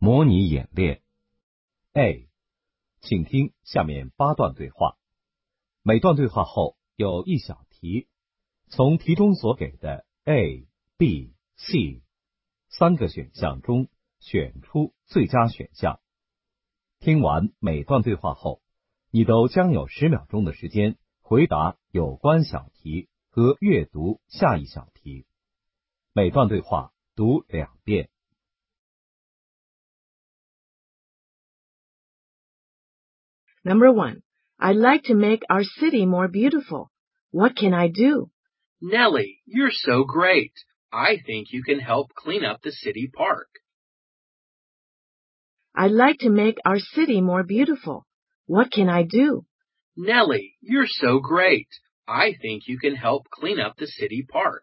模拟演练 A， 请听下面8段对话，每段对话后有一小题，从题中所给的 A、B、C 3个选项中选出最佳选项。听完每段对话后，你都将有10秒钟的时间回答有关小题和阅读下一小题。每段对话读2遍。 Number 1. I'd like to make our city more beautiful. What can I do? Nellie, you're so great. I think you can help clean up the city park. I'd like to make our city more beautiful. What can I do? Nellie, you're so great. I think you can help clean up the city park.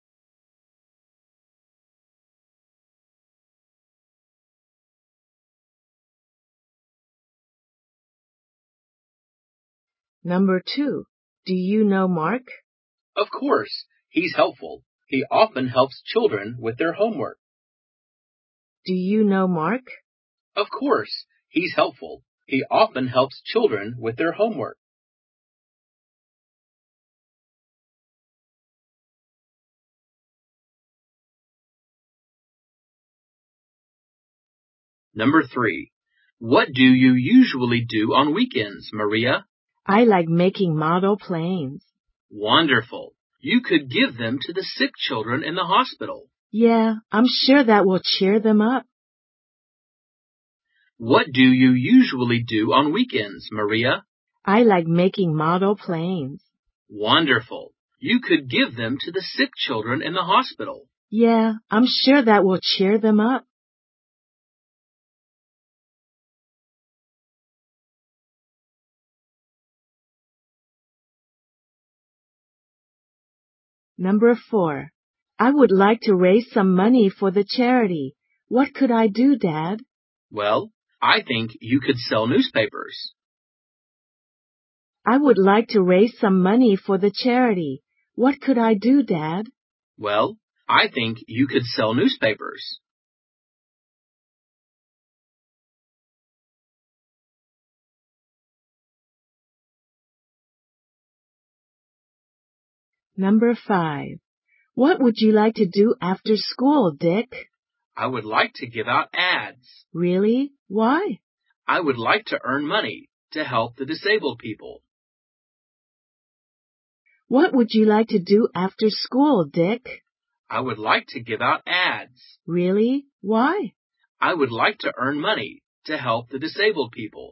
Number 2. Do you know Mark? Of course, he's helpful. He often helps children with their homework. Do you know Mark? Of course, he's helpful. He often helps children with their homework. Number 3. What do you usually do on weekends, Maria? I like making model planes. Wonderful. You could give them to the sick children in the hospital. Yeah, I'm sure that will cheer them up. What do you usually do on weekends, Maria? I like making model planes. Wonderful. You could give them to the sick children in the hospital. Yeah, I'm sure that will cheer them up. Number 4. I would like to raise some money for the charity. What could I do, Dad? Well, I think you could sell newspapers. I would like to raise some money for the charity. What could I do, Dad? Well, I think you could sell newspapers. Number 5. What would you like to do after school, Dick? I would like to give out ads. Really? Why? I would like to earn money to help the disabled people. What would you like to do after school, Dick? I would like to give out ads. Really? Why? I would like to earn money to help the disabled people.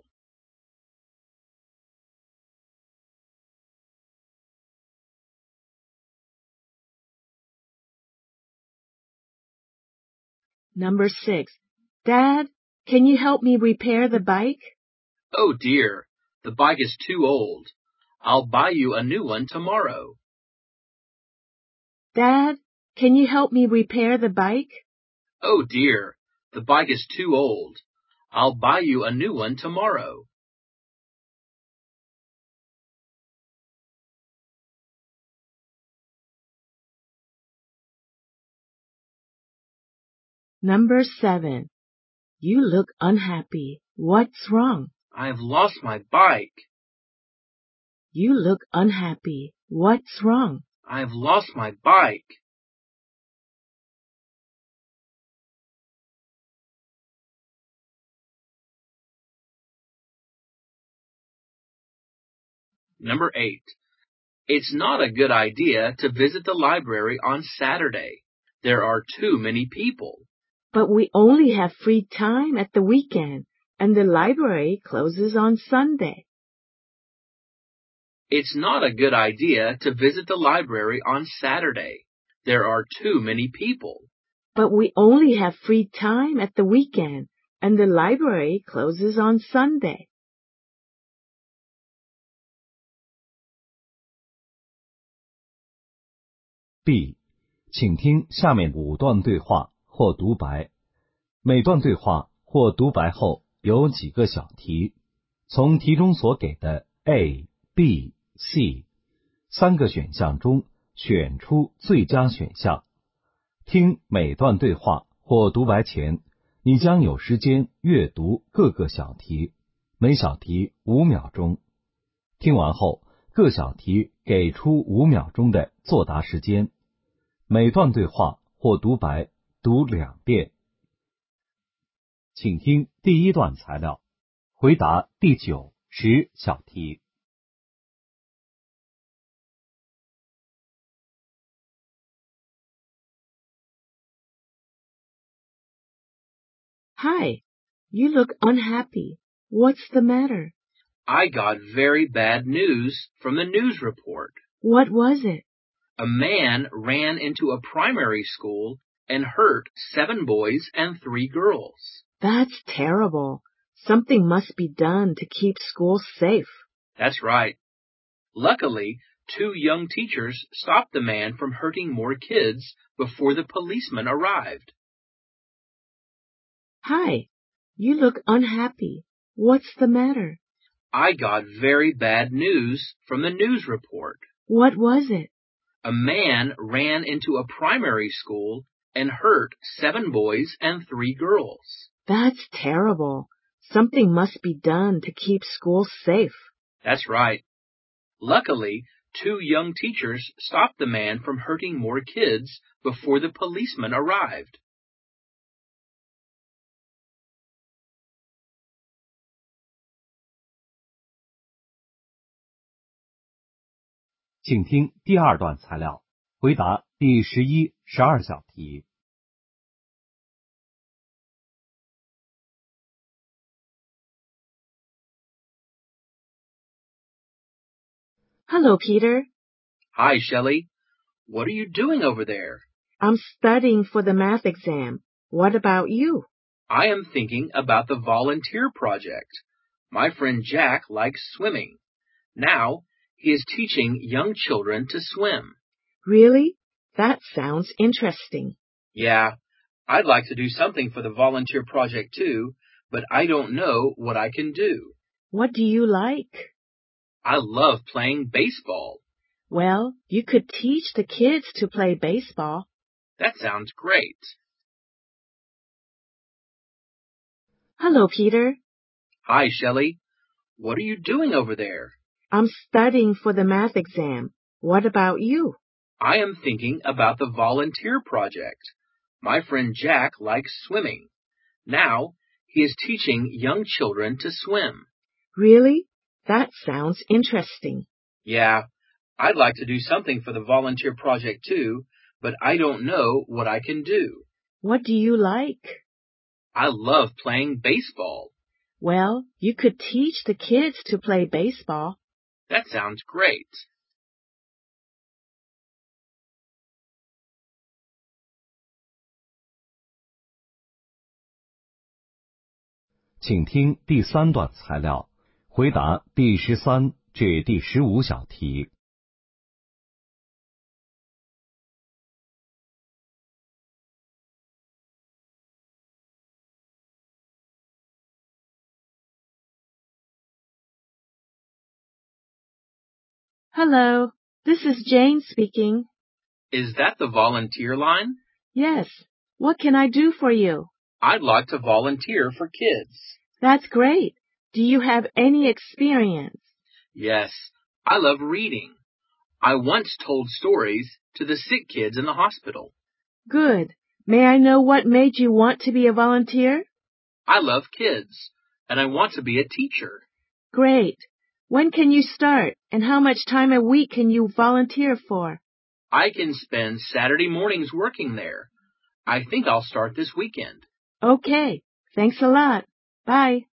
Number 6. Dad, can you help me repair the bike? Oh dear, the bike is too old. I'll buy you a new one tomorrow. Dad, can you help me repair the bike? Oh dear, the bike is too old. I'll buy you a new one tomorrow. Number 7. You look unhappy. What's wrong? I've lost my bike. You look unhappy. What's wrong? I've lost my bike. Number 8. It's not a good idea to visit the library on Saturday. There are too many people. But we only have free time at the weekend, and the library closes on Sunday. It's not a good idea to visit the library on Saturday. There are too many people. But we only have free time at the weekend, and the library closes on Sunday. B， 请听下面5段对话或独白。每段对话或独白后有几个小题，从题中所给的 A、B、C 3个选项中选出最佳选项。听每段对话或独白前， 你将有时间阅读各个小题，每小题5秒钟。听完后，各小题给出5秒钟的作答时间。每段对话或独白读2遍。请听第1段材料，回答第9、10小题。 Hi, you look unhappy. What's the matter? I got very bad news from the news report. What was it? A man ran into a primary school and hurt 7 boys and 3 girls. That's terrible. Something must be done to keep schools safe. That's right. Luckily, 2 young teachers stopped the man from hurting more kids before the policeman arrived. Hi, you look unhappy. What's the matter? I got very bad news from the news report. What was it? A man ran into a primary school and hurt 7 boys and 3 girls. That's terrible. Something must be done to keep schools safe. That's right. Luckily, 2 young teachers stopped the man from hurting more kids before the policeman arrived. 请听第2段材料，回答第11、12小题。 Hello, Peter. Hi, Shelley. What are you doing over there? I'm studying for the math exam. What about you? I am thinking about the volunteer project. My friend Jack likes swimming. Now, he is teaching young children to swim. Really? That sounds interesting. Yeah, I'd like to do something for the volunteer project too, but I don't know what I can do. What do you like? I love playing baseball. Well, you could teach the kids to play baseball. That sounds great. Hello, Peter. Hi, Shelley. What are you doing over there? I'm studying for the math exam. What about you? I am thinking about the volunteer project. My friend Jack likes swimming. Now, he is teaching young children to swim. Really? That sounds interesting. Yeah, I'd like to do something for the volunteer project too, but I don't know what I can do. What do you like? I love playing baseball. Well, you could teach the kids to play baseball. That sounds great. 请听第3段材料，回答第13至第15小题。 Hello, this is Jane speaking. Is that the volunteer line? Yes. What can I do for you? I'd like to volunteer for kids. That's great. Do you have any experience? Yes, I love reading. I once told stories to the sick kids in the hospital. Good. May I know what made you want to be a volunteer? I love kids, and I want to be a teacher. Great. When can you start, and how much time a week can you volunteer for? I can spend Saturday mornings working there. I think I'll start this weekend. Okay. Thanks a lot. Bye.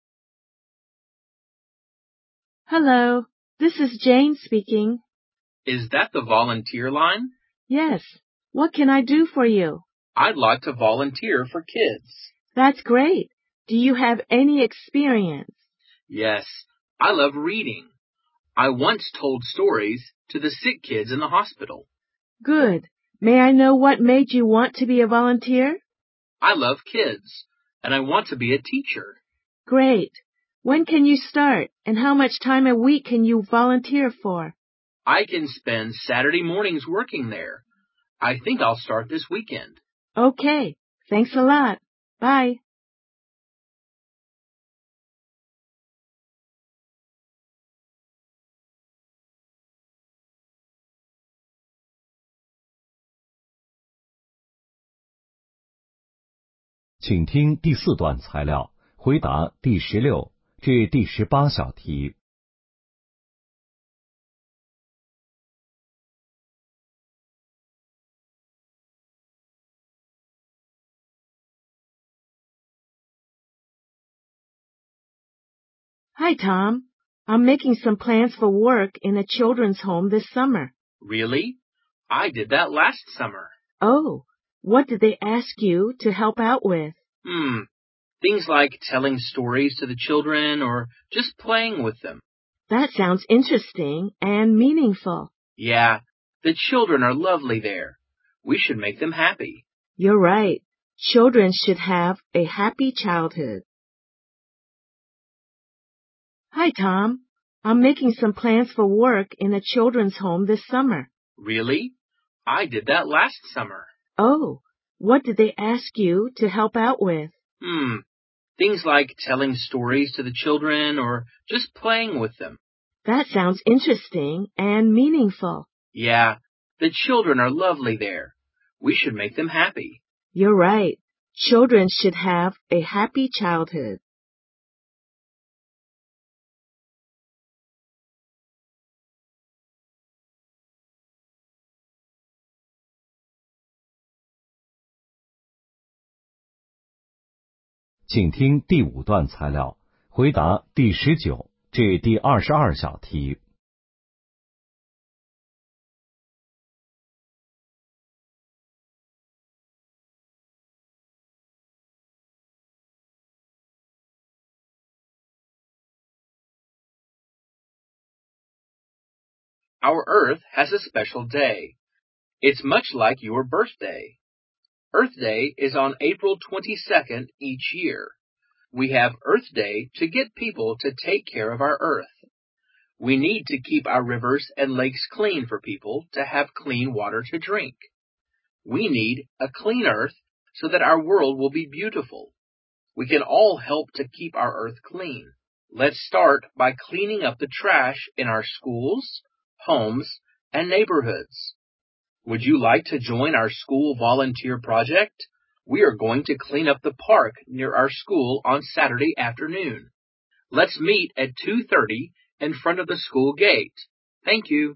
Hello, this is Jane speaking. Is that the volunteer line? Yes. What can I do for you? I'd like to volunteer for kids. That's great. Do you have any experience? Yes, I love reading. I once told stories to the sick kids in the hospital. Good. May I know what made you want to be a volunteer? I love kids, and I want to be a teacher. Great. When can you start, and how much time a week can you volunteer for? I can spend Saturday mornings working there. I think I'll start this weekend. Okay. Thanks a lot. Bye. 请听第4段材料，回答第16至第18小题。 Hi, Tom. I'm making some plans for work in a children's home this summer. Really? I did that last summer. Oh, what did they ask you to help out with? Things like telling stories to the children or just playing with them. That sounds interesting and meaningful. Yeah, the children are lovely there. We should make them happy. You're right. Children should have a happy childhood. Hi, Tom. I'm making some plans for work in a children's home this summer. Really? I did that last summer. Oh, what did they ask you to help out with? Things like telling stories to the children or just playing with them. That sounds interesting and meaningful. Yeah, the children are lovely there. We should make them happy. You're right. Children should have a happy childhood. 请听第5段材料，回答第19至第22小题。 Our Earth has a special day. It's much like your birthday. Earth Day is on April 22nd each year. We have Earth Day to get people to take care of our Earth. We need to keep our rivers and lakes clean for people to have clean water to drink. We need a clean Earth so that our world will be beautiful. We can all help to keep our Earth clean. Let's start by cleaning up the trash in our schools, homes, and neighborhoods. Would you like to join our school volunteer project? We are going to clean up the park near our school on Saturday afternoon. Let's meet at 2:30 in front of the school gate. Thank you.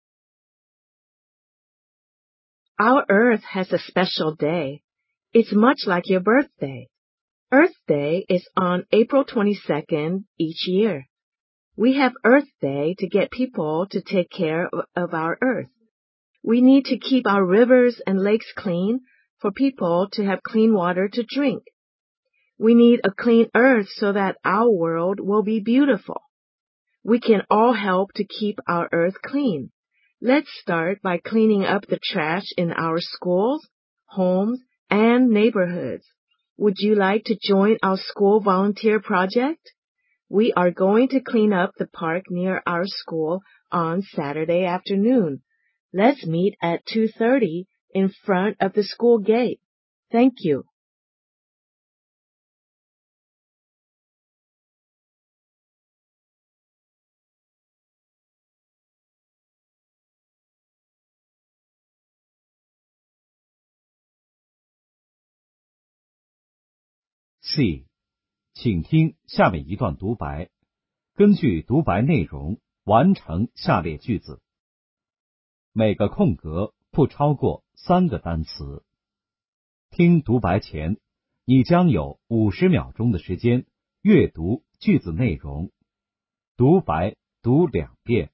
Our Earth has a special day. It's much like your birthday. Earth Day is on April 22nd each year. We have Earth Day to get people to take care of our Earth. We need to keep our rivers and lakes clean for people to have clean water to drink. We need a clean Earth so that our world will be beautiful. We can all help to keep our Earth clean. Let's start by cleaning up the trash in our schools, homes, and neighborhoods. Would you like to join our school volunteer project? We are going to clean up the park near our school on Saturday afternoon. Let's meet at 2:30 in front of the school gate. Thank you. C， 请听下面一段独白，根据独白内容完成下列句子。每个空格不超过3个单词。听独白前，你将有50秒钟的时间阅读句子内容。独白读2遍。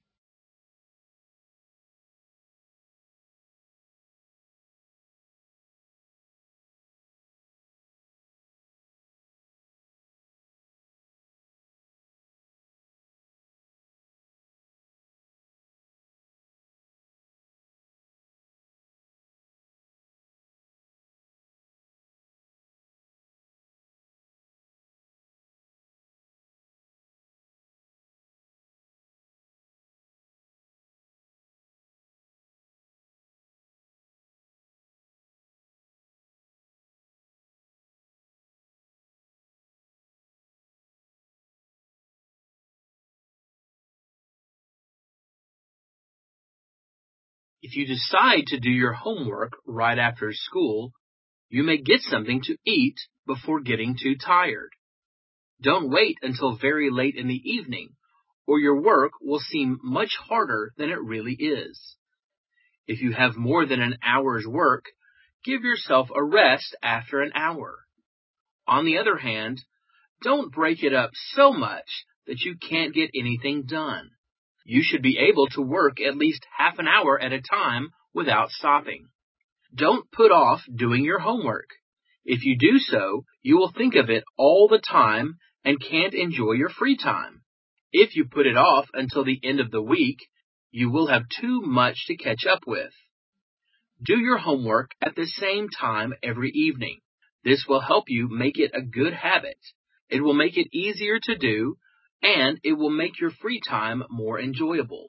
If you decide to do your homework right after school, you may get something to eat before getting too tired. Don't wait until very late in the evening, or your work will seem much harder than it really is. If you have more than an hour's work, give yourself a rest after an hour. On the other hand, don't break it up so much that you can't get anything done. You should be able to work at least half an hour at a time without stopping. Don't put off doing your homework. If you do so, you will think of it all the time and can't enjoy your free time. If you put it off until the end of the week, you will have too much to catch up with. Do your homework at the same time every evening. This will help you make it a good habit. It will make it easier to do, and it will make your free time more enjoyable.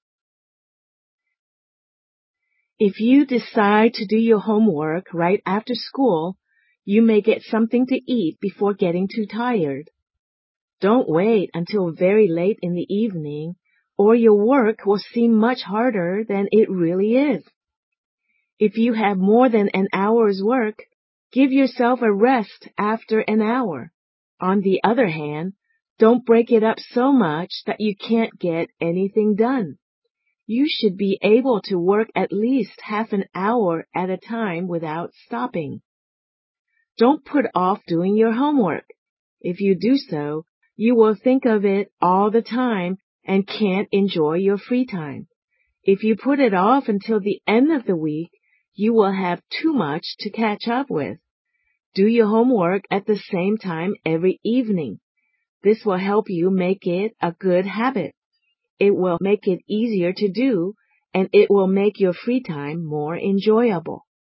If you decide to do your homework right after school, you may get something to eat before getting too tired. Don't wait until very late in the evening, or your work will seem much harder than it really is. If you have more than an hour's work, give yourself a rest after an hour. On the other hand, don't break it up so much that you can't get anything done. You should be able to work at least half an hour at a time without stopping. Don't put off doing your homework. If you do so, you will think of it all the time and can't enjoy your free time. If you put it off until the end of the week, you will have too much to catch up with. Do your homework at the same time every evening. This will help you make it a good habit. It will make it easier to do, and it will make your free time more enjoyable.